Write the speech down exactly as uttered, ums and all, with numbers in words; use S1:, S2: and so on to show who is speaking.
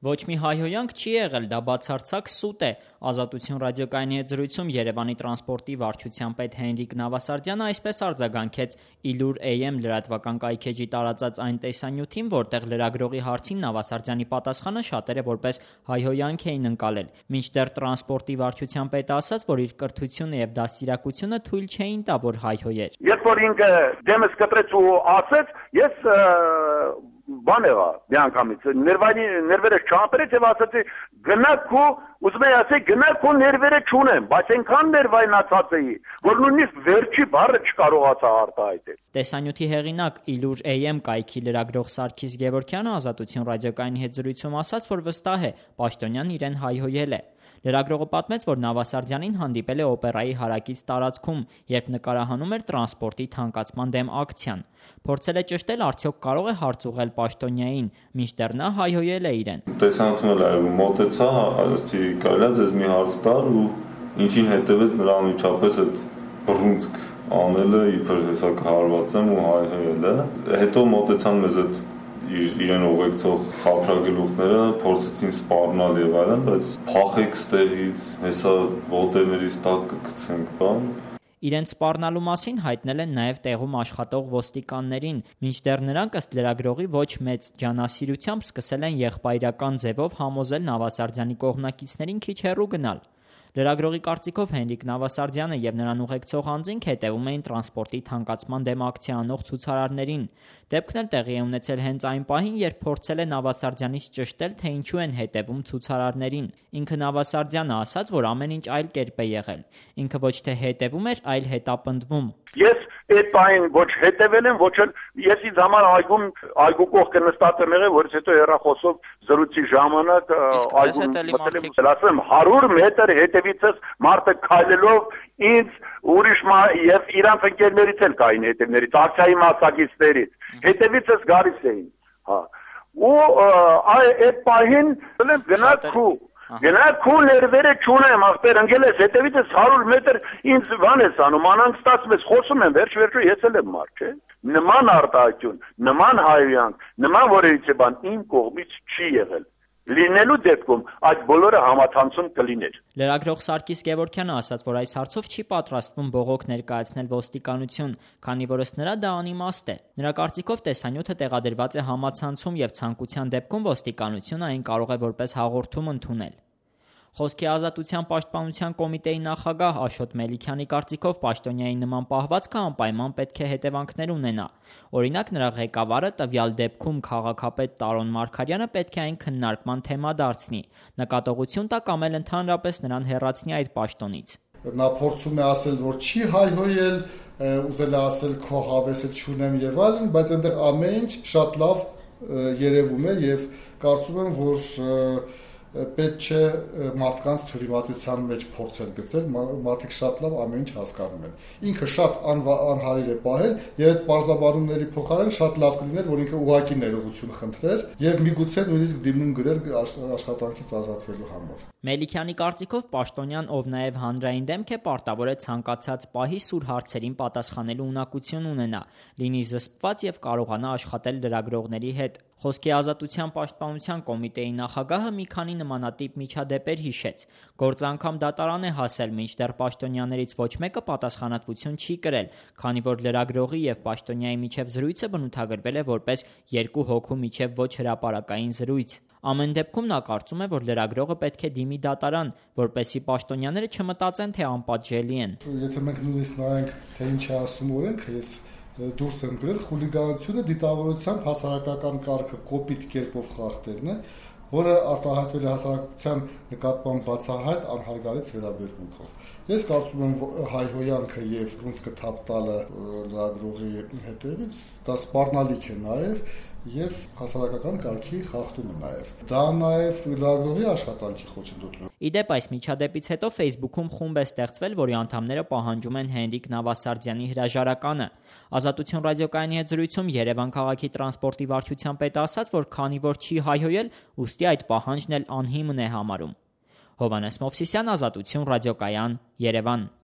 S1: Ոչ մի հայհոյանք չի եղել, դա բացարձակ սուտ է։ Ազատություն ռադիոկայանի հետ զրույցում Երևանի տրանսպորտի վարչության պետ Հենրիկ Նավասարդյանը այսպես արձագանքեց Իլուր էյ էմ լրատվական կայքէջի տարածած այն տեսանյութին, որտեղ լրագրողի հարցին Նավասարդյանի պատասխանը շատերը որպես հայհոյանք էին ընկալել, մինչդեռ տրանսպորտի վարչության պետը ասաց, որ իր կրթությունը եւ դաստիարակությունը թույլ չէին տա, որ հայհոյեր։
S2: Երբ որ ինքը դեմս կտրեց ու ասեց, ես բան եղա միանգամից ներվայնի ներվերը չապրեց եւ ասացի գնաք ու ուզում եի ասել գնաք ու ներվերը չունեմ, բայց այնքան ներվայնացած էի, որ նույնիսկ վերջի բառը չկարողացա արտահայտել։
S1: Տեսանյութի հեղինակ Իլուր էյ էմ կայքի լրագրող Սարգիս Գևորգյանը Ազատություն ռադիոկայանի հետ զրույցում ասաց, որ վստահ է, Պաշտոնյան իրեն հայհոյել է։ Լրագրողը պատմեց, որ Նավասարդյանին հանդիպել է օպերայի հարակից տարածքում, երբ նկարահանում էր տրանսպորտի թանկացման դեմ ակցիան։ Փորձել է ճշտել, արդյոք կարող է հարց ուղղել Պաշտոնյային, մինչդեռ նա հայհոյել է իրեն։
S3: Տեսանյութը լավ մոտեցա, ասեցի կարելի է ձեզ մի հարց տալ ու ինչին հետևեց նրա անմիջապես այդ բռունցք անելը, իբր հեսա կհարված եմ ու հայհոյել է։ Հետո մոտեցան մեզ այդ իրեն ուղեկցող սափրագլուխները, փորձեցին սպառնալ եւ այլն, բայց փախեք ստեղից, հեսա ոտերներից տակ կգցենք, բան։
S1: Իրենց սպառնալու մասին հայտնել են նաև տեղում աշխատող ոստիկաններին, մինչդեռ նրանք ըստ լրագրողի ոչ մեծ ջանասիրությամբ սկսել են եղբայրական ձևով համոզել Նավասարդյանի կողմնակիցներին քիչ հեռու գնալ։ Լրագրողի կարծիքով Հենրիկ Նավասարդյանը եւ նրան ուղեկցող անձինք հետևում էին տրանսպորտի թանկացման դեմ ակցիա անող ցուցարարներին։ Դեպքն էլ տեղի է ունեցել հենց այն պահին, երբ փորձել է Նավասարդյանից ճշտել, թե ինչու են հետևում ցուցարարներին։ Ինքը Նավասարդյանը ասաց, որ ամեն ինչ այլ կերպ է եղել։ Ինքը ոչ թե հետևում էր, այլ հետապնդվում։
S2: Ես այդ պահին ոչ հետևել եմ, ոչ էլ ես ինձ համար այգում այգու կողքը նստած եմ եղել, որից հետո հեռախոսով զրույցի ժամանակ այգում մտել եմ, ասեմ հարյուր մետր հետևիցս մարդը քայլելով ինձ ուրիշ եւ իրանց ընկերներից էլ կային հետևներից, ակցիայի մասնակիցներից, հետևիցս գալիս էին, հա։ Ու այդ պահին գնաք ու Գնաք ու ներվերը չունեմ, ախպեր ընկել ես, հետևից ես հարյուր մետր ինձ բան ես անում, անանք ստացում ես, խոսում եմ, վերջ վերջը ես էլ եմ մարդ, չէ։ Նման արտահայտություն, նման հայհոյանք, նման որևիցե բան իմ կողմից չի եղել։ Լինելու դեպքում այդ բոլորը համացանցում կլիներ։
S1: Լրագրող Սարգիս Գևորգյանը ասաց, որ այս հարցով չի պատրաստվում բողոք ներկայացնել ոստիկանություն, քանի որ ըստ նրա դա անիմաստ է։ Նրա կարծիքով տեսանյութը տեղադրված է համացանցում եւ ցանկության դեպքում ոստիկանությունը այն կարող է որպես հաղորդում ընդունել։ Խոսքի ազատության պաշտպանության կոմիտեի նախագահ Աշոտ Մելիքյանի կարծիքով Պաշտոնյայի նման պահվածքը անպայման պետք է հետևանքներ ունենա։ Օրինակ նրա ղեկավարը տվյալ դեպքում քաղաքապետ Տարոն Մարգարյանը պետք է այն քննարկման թեմա դարձնի, նկատողություն տա կամ էլ ընդհանրապես նրան հեռացնի այդ պաշտոնից։
S4: Նա փորձում է ասել, որ չի հայհոյել, ուզել է ասել քո հավեսը չունեմ եւ այլն, բայց այնտեղ ամեն ինչ շատ լավ երևում է եւ կարծում եմ, որ պետք չէ մարդկանց թյուրիմացության մեջ փորձել գցել, մարդիկ շատ լավ ամեն ինչ հասկանում են։ Ինքը շատ անհարիր է պահել եւ այդ բարձաբանումների փոխարեն շատ լավ կլիներ, որ ինքը ուղղակի ներողություն խնդրեր եւ միգուցե նույնիսկ դիմում գրեր աշխատանքից ազատվելու համար։
S1: Մելիքյանի կարծիքով Պաշտոնյան, ով նաև հանրային դեմք է, պարտավոր է ցանկացած պահի սուր հարցերին պատասխանելու ունակություն ունենա, լինի զսպված եւ կարողանա աշխատել լրագրողների հետ։ Խոսքի ազատության պաշտպանության կոմիտեի նախագահը մի քանի նմանատիպ միջադեպեր հիշեց։ Գործ անգամ դատարան է հասել, մինչդեռ պաշտոնյաներից ոչ մեկը պատասխանատվություն չի կրել, քանի որ լրագրողի եւ պաշտոնյայի միջև զրույցը բնութագրվել է որպես երկու հոգու միջև ոչ հրապարակային զրույց։ Ամեն դեպքում նա կարծում է, որ լրագրողը պետք է դիմի դատարան, որպեսզի պաշտոնյաները չմտածեն, թե անպատժելի են։
S4: Եթե մենք նույնիսկ նայենք, թե ինչ է ասում օրենքը, ես դուրս եմ գրել, խուլիգանությունը դիտավորությամբ հասարակական կարգը կոպիտ կերպով խախտելն է, որը արտահայտվել է հասարակության նկատմամբ բացահայտ անհարգալից վերաբերմունքով։ Ես կարծում եմ հայհոյանքը եւ բռունցքը թափ տալը լրագրողի հետևից դա սպառնալիք է նաեւ եւ հասարակական կարգի խախտումը նաեւ։ Դա նաեւ լրագրողի աշխատանքի խոչընդոտում է։
S1: Իդեպ այս միջադեպից հետո Facebook-ում խումբ է ստեղծվել, որի անդամները պահանջում են Հենրիկ Նավասարդյանի հրաժարականը։ Ազատություն ռադիոկայանի հետ զրույցում Երևան քաղաքի տրանսպորտի վարչության պետը ասաց, որ քանի որ չի հայհոյել, ուստի այդ պահանջն էլ անհիմն է համարում։ Հովհաննես Մովսիսյան, Ազատություն ռադիոկայան, Երևան։